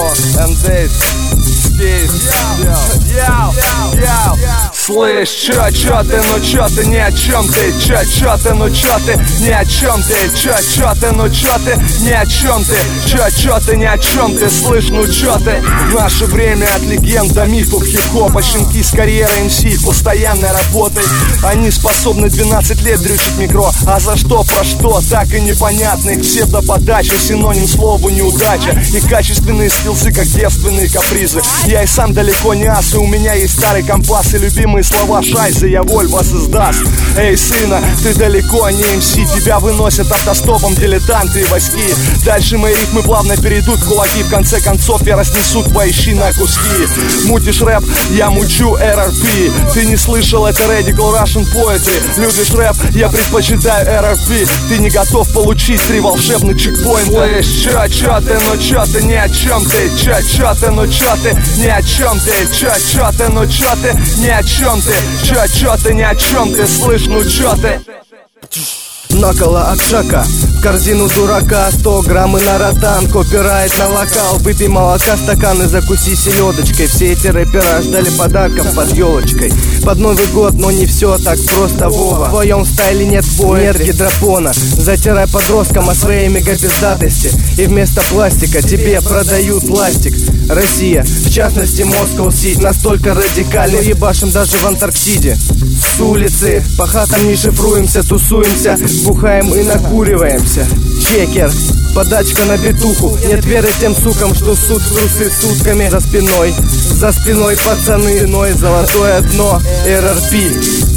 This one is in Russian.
and this Слышь, чё ты, ну чё ты, ни о чем ты, чё ты, ну чё ты, ни о чем ты, чё ты, ну чё ты, ни о чем ты, чё ты, ни о чем ты, слышь, ну чё ты. В наше время от легенд до мифов хип-хопа, щенки с карьерой МС постоянной работой. Они способны 12 лет дрючить микро, а за что, про что, так и непонятно. Их псевдоподача, синоним слову неудача. И качественные скиллсы, как девственные капризы. Я и сам далеко не ас, и у меня есть старый компас и любимые слова шайзы, я воль вас издаст. Эй, сына, ты далеко не МС, тебя выносят автостопом дилетанты и войски. Дальше мои рифмы плавно перейдут в кулаки, в конце концов я разнесу твои щи на куски. Мутишь рэп, я мучу RRP. Ты не слышал, это Radical Russian Poetry. Любишь рэп, я предпочитаю RRP. Ты не готов получить 3 волшебных чекпоинта. Слышь, чё ты, ну чё ты, ни о чем ты, чё ты, ну чё ты, ни о чем ты, чё ты, ну чё ты, ни о чем ты, чё ты, ни о чем ты, слышь, ну чё ты. Накола от шака, в корзину дурака 100 грамм и на ротан, копирайт на вокал. Выпей молока, стакан и закуси селедочкой. Все эти рэпера ждали подарков под елочкой под Новый год, но не все так просто, Вова. В твоем стайле нет поэтри, нет гидропона. Затирай подросткам о своей мегапиздатости, и вместо пластика тебе продают пластик. Россия, в частности Москва Сити, настолько радикально ебашим даже в Антарктиде. С улицы по хатам не шифруемся, тусуемся, бухаем и накуриваемся. Чекер, подачка на битуху. Нет веры тем сукам, что суд в трусы сутками. За спиной пацаны, иной золотое дно RRP.